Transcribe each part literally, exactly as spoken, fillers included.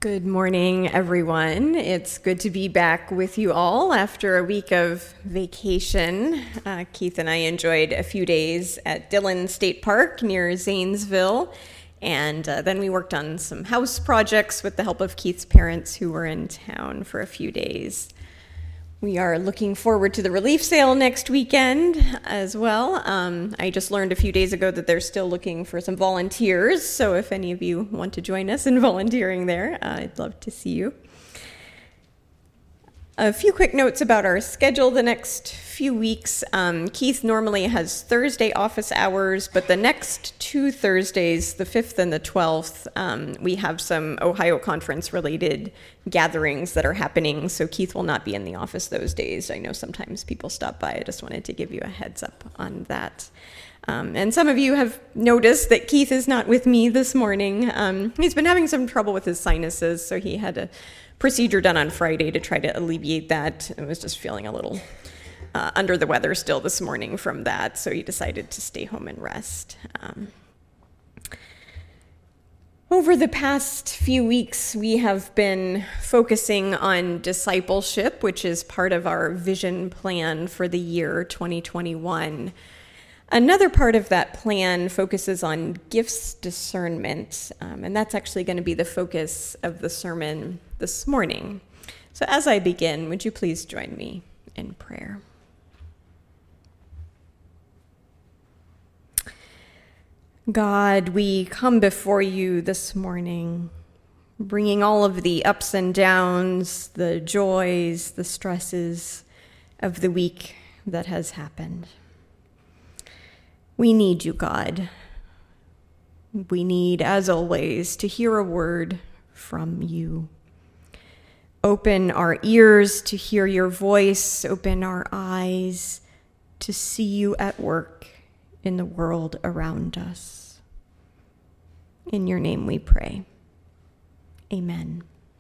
Good morning, everyone. It's good to be back with you all after a week of vacation. Uh, Keith and I enjoyed a few days at Dillon State Park near Zanesville, and uh, then we worked on some house projects with the help of Keith's parents who were in town for a few days. We are looking forward to the relief sale next weekend as well. Um, I just learned a few days ago that they're still looking for some volunteers, so if any of you want to join us in volunteering there, uh, I'd love to see you. A few quick notes about our schedule the next few weeks. Um, Keith normally has Thursday office hours, but the next two Thursdays, the fifth and the twelfth, um, we have some Ohio Conference-related gatherings that are happening, so Keith will not be in the office those days. I know sometimes people stop by. I just wanted to give you a heads up on that. Um, and some of you have noticed that Keith is not with me this morning. Um, he's been having some trouble with his sinuses, so he had a procedure done on Friday to try to alleviate that. I was just feeling a little uh, under the weather still this morning from that, so he decided to stay home and rest. Um, over the past few weeks, we have been focusing on discipleship, which is part of our vision plan for the year twenty twenty-one. Another part of that plan focuses on gifts discernment, um, and that's actually going to be the focus of the sermon this morning. So as I begin, would you please join me in prayer? God, we come before you this morning, bringing all of the ups and downs, the joys, the stresses of the week that has happened. We need you, God. We need, as always, to hear a word from you. Open our ears to hear your voice. Open our eyes to see you at work in the world around us. In your name we pray. Amen.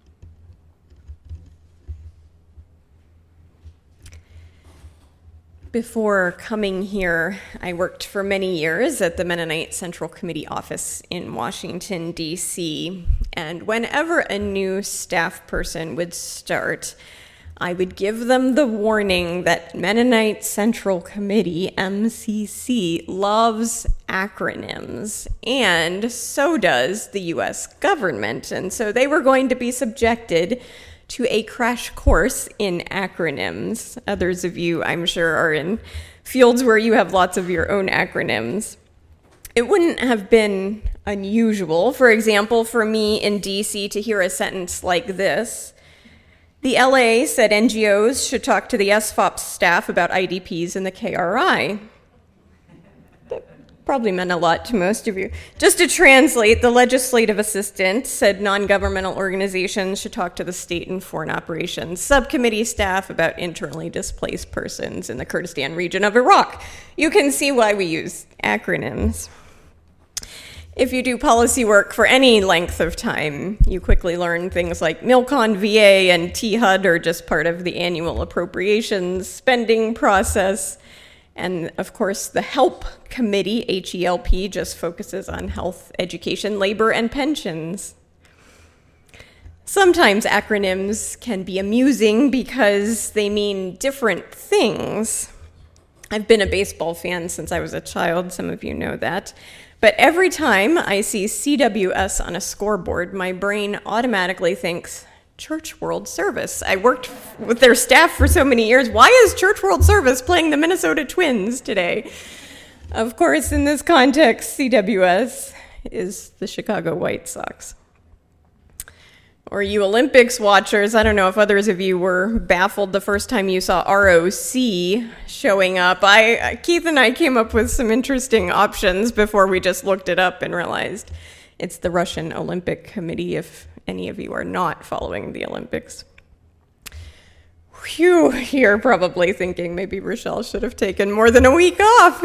Before coming here, I worked for many years at the Mennonite Central Committee office in Washington, D C, and whenever a new staff person would start, I would give them the warning that Mennonite Central Committee, M C C, loves acronyms, and so does the U S government, and so they were going to be subjected to a crash course in acronyms. Others of you, I'm sure, are in fields where you have lots of your own acronyms. It wouldn't have been unusual, for example, for me in D C to hear a sentence like this. The L A said N G Os should talk to the S F O P staff about I D Ps and the K R I. Probably meant a lot to most of you. Just to translate, the legislative assistant said non-governmental organizations should talk to the state and foreign operations subcommittee staff about internally displaced persons in the Kurdistan region of Iraq. You can see why we use acronyms. If you do policy work for any length of time, you quickly learn things like MILCON V A and T H U D are just part of the annual appropriations spending process. And of course, the HELP committee, H E L P, just focuses on health, education, labor, and pensions. Sometimes acronyms can be amusing because they mean different things. I've been a baseball fan since I was a child, some of you know that. But every time I see C W S on a scoreboard, my brain automatically thinks, Church World Service. I worked with their staff for so many years. Why is Church World Service playing the Minnesota Twins today? Of course, in this context, C W S is the Chicago White Sox. Or you Olympics watchers, I don't know if others of you were baffled the first time you saw R O C showing up. I, Keith and I came up with some interesting options before we just looked it up and realized it's the Russian Olympic Committee, if any of you are not following the Olympics. Phew, you're probably thinking maybe Rochelle should have taken more than a week off.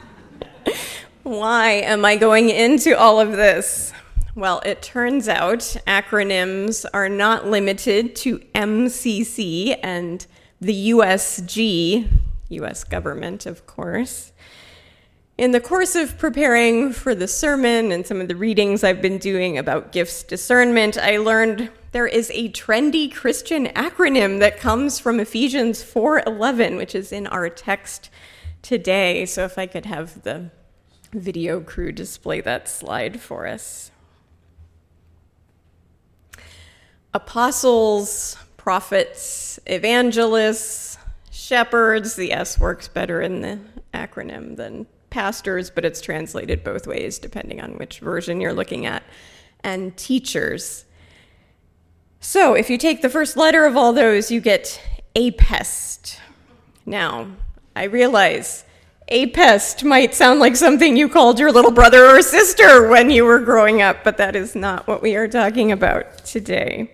Why am I going into all of this? Well, it turns out acronyms are not limited to M C C and the U S G, U S government, of course. In the course of preparing for the sermon and some of the readings I've been doing about gifts discernment, I learned there is a trendy Christian acronym that comes from Ephesians four eleven, which is in our text today. So if I could have the video crew display that slide for us. Apostles, prophets, evangelists, shepherds. The S works better in the acronym than pastors, but it's translated both ways depending on which version you're looking at, and teachers. So if you take the first letter of all those, you get APEST. Now, I realize APEST might sound like something you called your little brother or sister when you were growing up, but that is not what we are talking about today.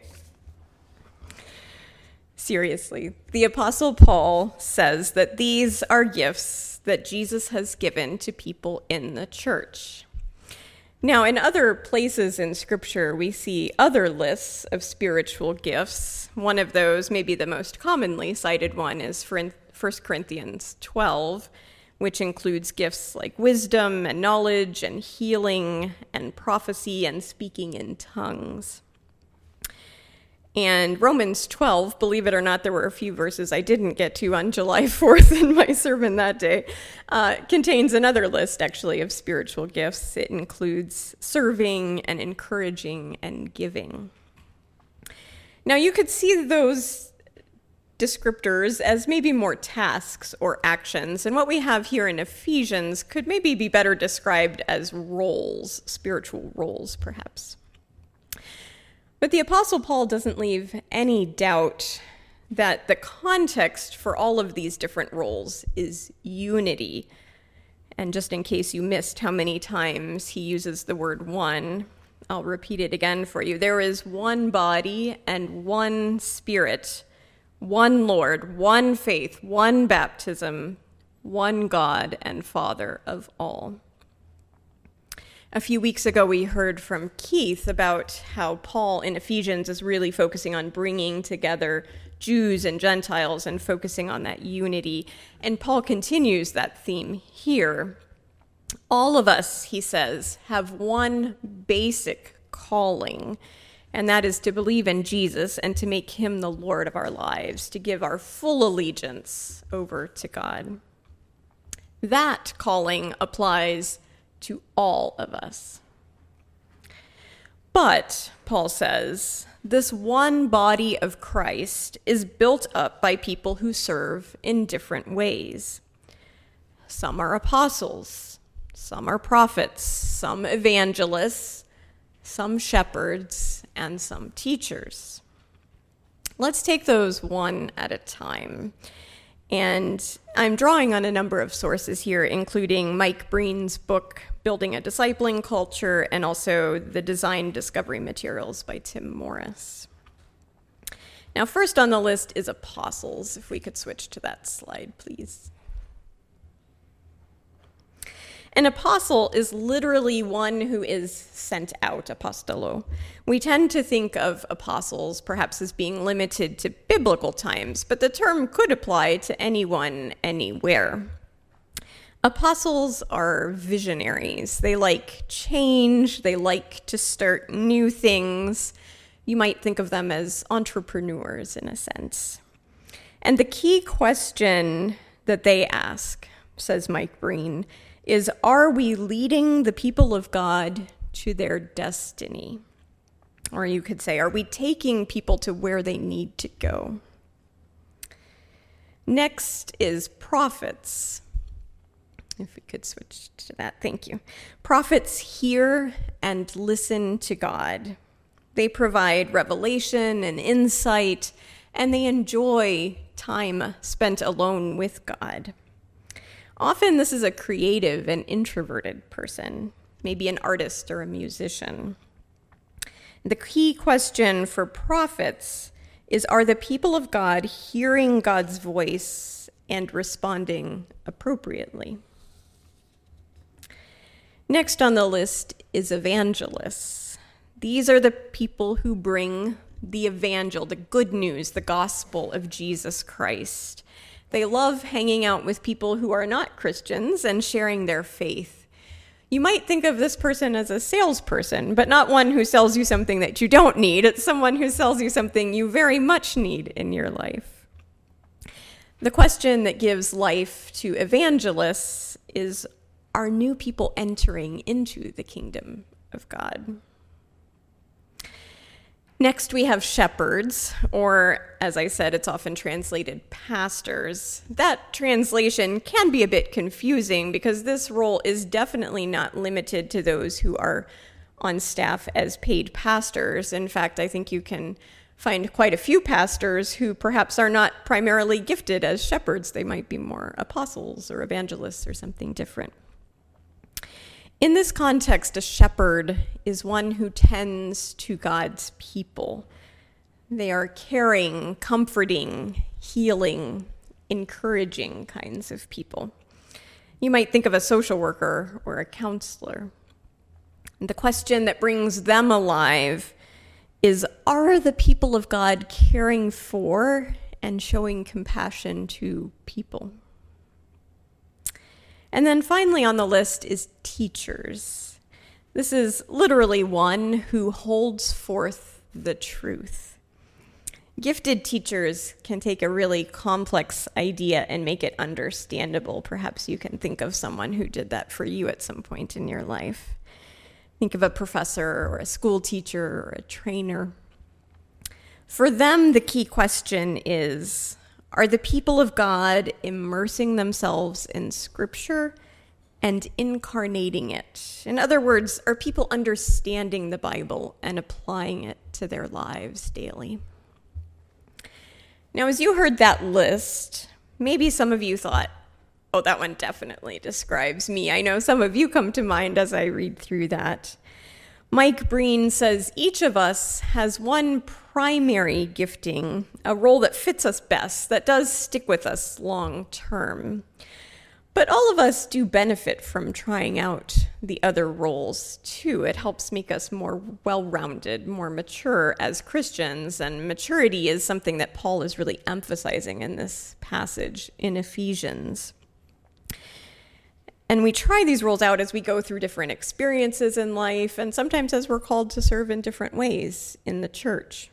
Seriously, the Apostle Paul says that these are gifts that Jesus has given to people in the church. Now, in other places in Scripture, we see other lists of spiritual gifts. One of those, maybe the most commonly cited one, is First Corinthians twelve, which includes gifts like wisdom and knowledge and healing and prophecy and speaking in tongues. And Romans twelve, believe it or not, there were a few verses I didn't get to on July fourth in my sermon that day, uh, contains another list, actually, of spiritual gifts. It includes serving and encouraging and giving. Now, you could see those descriptors as maybe more tasks or actions, and what we have here in Ephesians could maybe be better described as roles, spiritual roles, perhaps. But the Apostle Paul doesn't leave any doubt that the context for all of these different roles is unity. And just in case you missed how many times he uses the word one, I'll repeat it again for you. There is one body and one Spirit, one Lord, one faith, one baptism, one God and Father of all. A few weeks ago, we heard from Keith about how Paul in Ephesians is really focusing on bringing together Jews and Gentiles and focusing on that unity. And Paul continues that theme here. All of us, he says, have one basic calling, and that is to believe in Jesus and to make him the Lord of our lives, to give our full allegiance over to God. That calling applies to all of us. But, Paul says, this one body of Christ is built up by people who serve in different ways. Some are apostles, some are prophets, some evangelists, some shepherds, and some teachers. Let's take those one at a time. And I'm drawing on a number of sources here, including Mike Breen's book, Building a Discipling Culture, and also the Design Discovery Materials by Tim Morris. Now, first on the list is apostles. If we could switch to that slide, please. An apostle is literally one who is sent out, apostolo. We tend to think of apostles perhaps as being limited to biblical times, but the term could apply to anyone, anywhere. Apostles are visionaries. They like change. They like to start new things. You might think of them as entrepreneurs in a sense. And the key question that they ask, says Mike Breen, is, are we leading the people of God to their destiny? Or you could say, are we taking people to where they need to go? Next is prophets. If we could switch to that, thank you. Prophets hear and listen to God. They provide revelation and insight, and they enjoy time spent alone with God. Often this is a creative and introverted person, maybe an artist or a musician. The key question for prophets is, are the people of God hearing God's voice and responding appropriately? Next on the list is evangelists. These are the people who bring the evangel, the good news, the gospel of Jesus Christ. They love hanging out with people who are not Christians and sharing their faith. you might think of this person as a salesperson, but not one who sells you something that you don't need. It's someone who sells you something you very much need in your life. The question that gives life to evangelists is, are new people entering into the kingdom of God? Next, we have shepherds, or as I said, it's often translated pastors. That translation can be a bit confusing because this role is definitely not limited to those who are on staff as paid pastors. In fact, I think you can find quite a few pastors who perhaps are not primarily gifted as shepherds. They might be more apostles or evangelists or something different. In this context, a shepherd is one who tends to God's people. They are caring, comforting, healing, encouraging kinds of people. You might think of a social worker or a counselor. And the question that brings them alive is, are the people of God caring for and showing compassion to people? And then finally on the list is teachers. This is literally one who holds forth the truth. Gifted teachers can take a really complex idea and make it understandable. Perhaps you can think of someone who did that for you at some point in your life. Think of a professor or a school teacher or a trainer. For them, the key question is, are the people of God immersing themselves in Scripture and incarnating it? In other words, are people understanding the Bible and applying it to their lives daily? Now, as you heard that list, maybe some of you thought, oh, that one definitely describes me. I know some of you come to mind as I read through that. Mike Breen says each of us has one primary gifting, a role that fits us best, that does stick with us long term. But all of us do benefit from trying out the other roles too. It helps make us more well-rounded, more mature as Christians, and maturity is something that Paul is really emphasizing in this passage in Ephesians. And we try these roles out as we go through different experiences in life, and sometimes as we're called to serve in different ways in the church.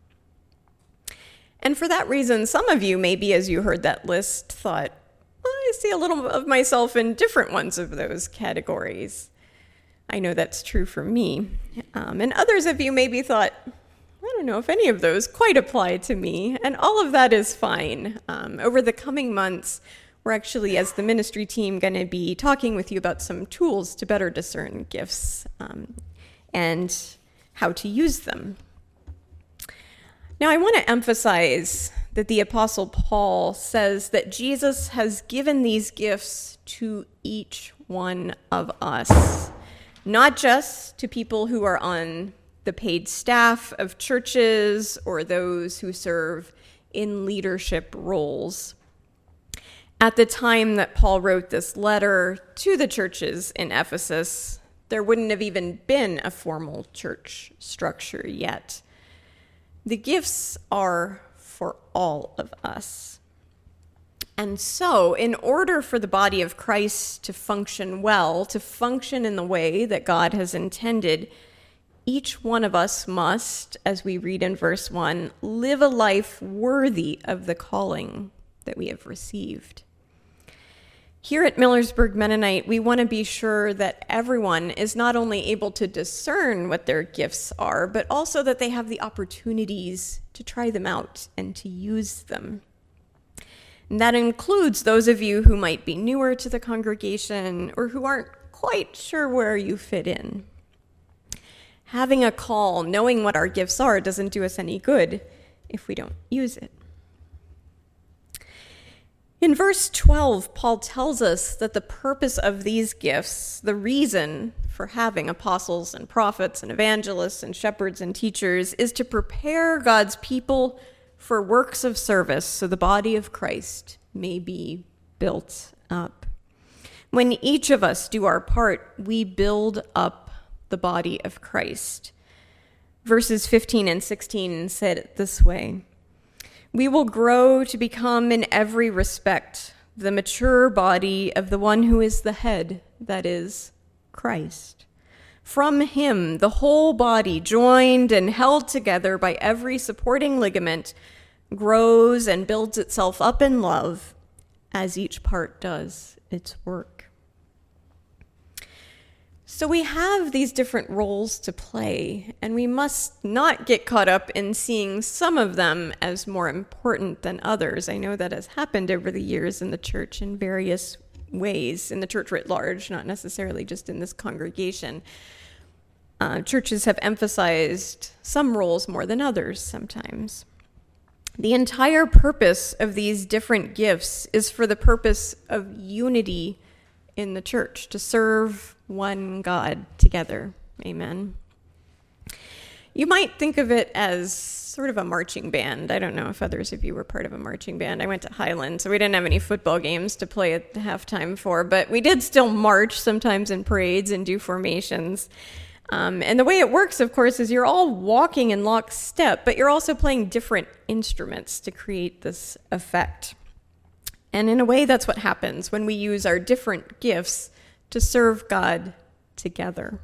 And for that reason, some of you, maybe as you heard that list, thought, well, I see a little of myself in different ones of those categories. I know that's true for me. Um, and others of you maybe thought, I don't know if any of those quite apply to me, and all of that is fine. Um, over the coming months, we're actually, as the ministry team, going to be talking with you about some tools to better discern gifts um, and how to use them. Now, I want to emphasize that the Apostle Paul says that Jesus has given these gifts to each one of us, not just to people who are on the paid staff of churches or those who serve in leadership roles. At the time that Paul wrote this letter to the churches in Ephesus, there wouldn't have even been a formal church structure yet. The gifts are for all of us. And so, in order for the body of Christ to function well, to function in the way that God has intended, each one of us must, as we read in verse one, live a life worthy of the calling that we have received. Here at Millersburg Mennonite, we want to be sure that everyone is not only able to discern what their gifts are, but also that they have the opportunities to try them out and to use them. And that includes those of you who might be newer to the congregation or who aren't quite sure where you fit in. Having a call, knowing what our gifts are, doesn't do us any good if we don't use it. In verse twelve, Paul tells us that the purpose of these gifts, the reason for having apostles and prophets and evangelists and shepherds and teachers, is to prepare God's people for works of service so the body of Christ may be built up. When each of us do our part, we build up the body of Christ. Verses fifteen and sixteen said it this way: we will grow to become in every respect the mature body of the one who is the head, that is, Christ. From him, the whole body, joined and held together by every supporting ligament, grows and builds itself up in love as each part does its work. So we have these different roles to play, and we must not get caught up in seeing some of them as more important than others. I know that has happened over the years in the church in various ways, in the church writ large, not necessarily just in this congregation. Uh, churches have emphasized some roles more than others sometimes. The entire purpose of these different gifts is for the purpose of unity in the church, to serve one God together. Amen. You might think of it as sort of a marching band. I don't know if others of you were part of a marching band. I went to Highland, so we didn't have any football games to play at halftime for, but we did still march sometimes in parades and do formations. Um, and the way it works, of course, is you're all walking in lockstep, but you're also playing different instruments to create this effect. And in a way, that's what happens when we use our different gifts to serve God together.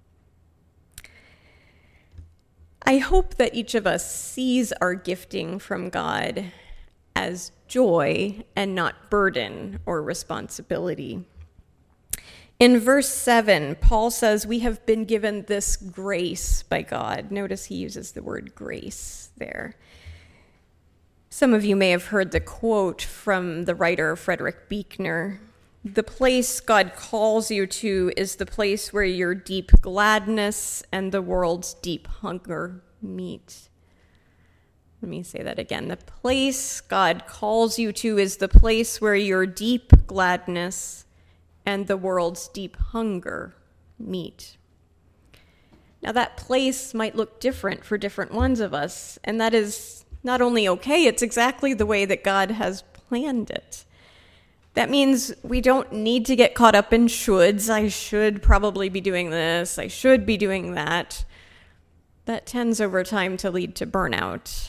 I hope that each of us sees our gifting from God as joy and not burden or responsibility. In verse seven, Paul says we have been given this grace by God. Notice he uses the word grace there. Some of you may have heard the quote from the writer Frederick Buechner. The place God calls you to is the place where your deep gladness and the world's deep hunger meet. Let me say that again. The place God calls you to is the place where your deep gladness and the world's deep hunger meet. Now, that place might look different for different ones of us, and that is not only okay, it's exactly the way that God has planned it. That means we don't need to get caught up in shoulds. I should probably be doing this. I should be doing that. That tends over time to lead to burnout.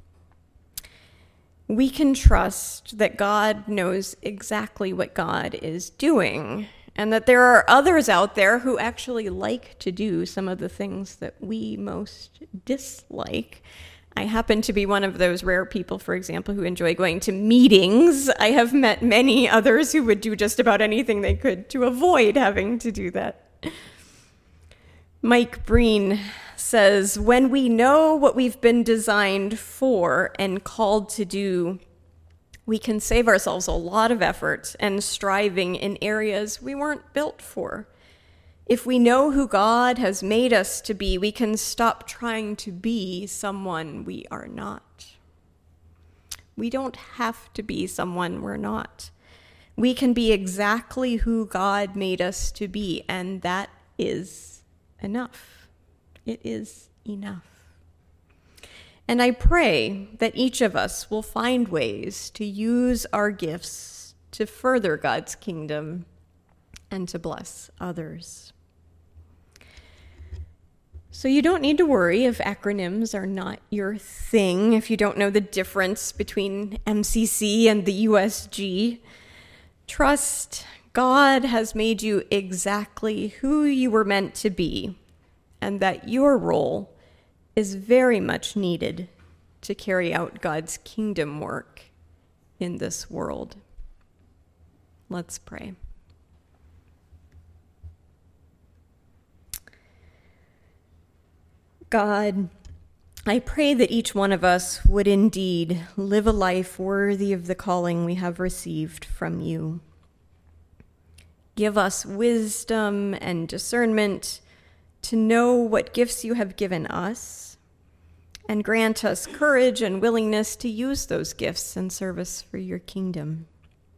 We can trust that God knows exactly what God is doing, and that there are others out there who actually like to do some of the things that we most dislike. I happen to be one of those rare people, for example, who enjoy going to meetings. I have met many others who would do just about anything they could to avoid having to do that. Mike Breen says, when we know what we've been designed for and called to do, we can save ourselves a lot of effort and striving in areas we weren't built for. If we know who God has made us to be, we can stop trying to be someone we are not. We don't have to be someone we're not. We can be exactly who God made us to be, and that is enough. It is enough. And I pray that each of us will find ways to use our gifts to further God's kingdom and to bless others. So you don't need to worry if acronyms are not your thing, if you don't know the difference between M C C and the U S G. Trust God has made you exactly who you were meant to be, and that your role is very much needed to carry out God's kingdom work in this world. Let's pray. God, I pray that each one of us would indeed live a life worthy of the calling we have received from you. Give us wisdom and discernment to know what gifts you have given us, and grant us courage and willingness to use those gifts in service for your kingdom.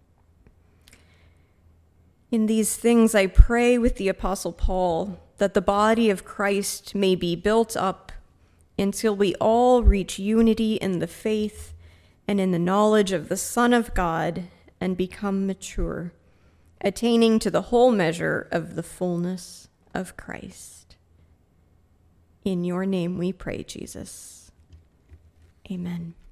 In these things I pray with the Apostle Paul, that the body of Christ may be built up until we all reach unity in the faith and in the knowledge of the Son of God and become mature, attaining to the whole measure of the fullness of Christ. In your name we pray, Jesus. Amen.